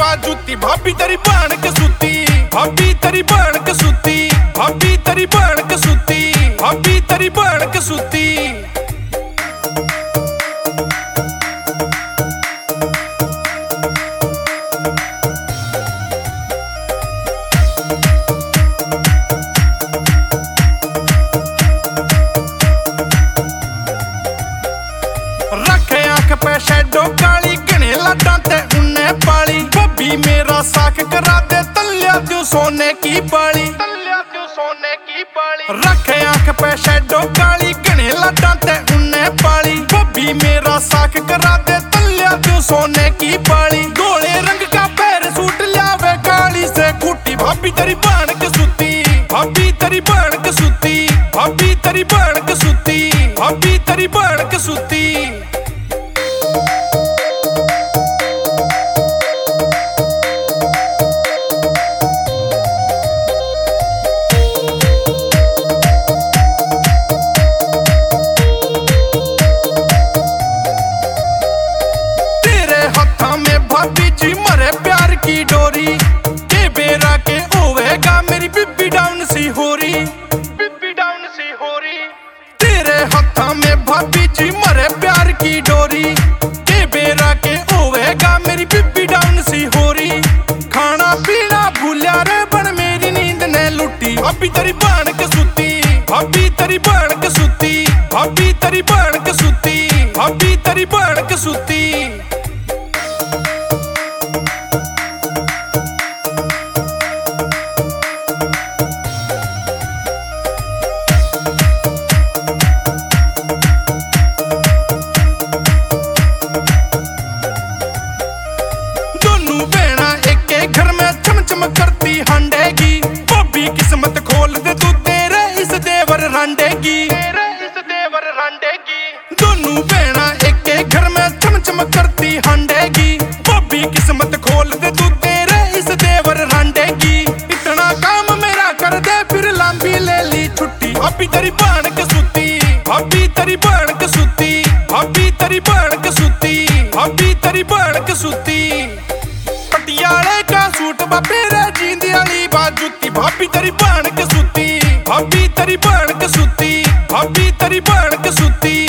बाजूती भाभी तेरी बन के सुती, भाभी तेरी बन के सुती, भाभी तेरी बन के सुती, भाभी तेरी बन के सुती। रखे आंख पे शैडो काली घने लाडा ते उन्ने पाली, भाभी मेरा साख करा दे तल्या तू सोने की बाली, तल्या तू सोने की बाली। रखे आंख पे शैडो काली घने लाडा ते उन्ने पाली, भाभी मेरा साख करा दे तल्या तू सोने की बाली। गोले रंग का पैर सूट लियावे काली से खूटी, भाभी तेरी बन के सुती, भाभी तेरी बन के सुती, भाभी तेरी बन के सुती, भाभी तेरी बन के सुती। भाभी जी मरे प्यार की डोरी के बेरा के होवेगा मेरी बिब्बी डाउन सी होरी, बिब्बी डाउन सी होरी। तेरे हाथा में भाभी जी मरे प्यार की डोरी के बेरा के होवेगा मेरी बिब्बी डाउन सी होरी। खाना पीना भूलिया रे बन मेरी नींद ने लुटी, भाभी तेरी बन के सुती, भाभी तेरी बन के सुती, भाभी तेरी बन के सुती, भाभी तेरी बन के सुती। घर में चमचम करती हंडेगी, भाभी किस्मत खोल दे तू तेरे इस देवर रांडेगी, तेरे इस देवर रांडेगी। दोनों बहना एक घर में चमचम करती हंडेगी, भाभी किस्मत खोल दे तू तेरे इस देवर रांडेगी। इतना काम मेरा कर दे फिर लंबी ले ली छुट्टी, भाभी तेरी बन के सुती, भाभी तेरी बन के सुती, भाभी तेरी बन के सुती, भाभी तेरी बन के सुती। पटियाले का सूट बापेरा जींदी वाली बाजूती, भाभी तेरी बन के सुती, भाभी तेरी बन के सुती, भाभी तेरी बन के सुती।